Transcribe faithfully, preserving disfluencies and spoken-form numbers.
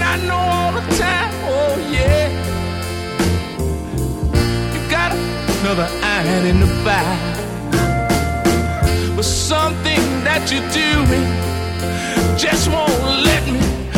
I know all the time, oh yeah. You got another iron in the fire, but something that you're doing just won't let me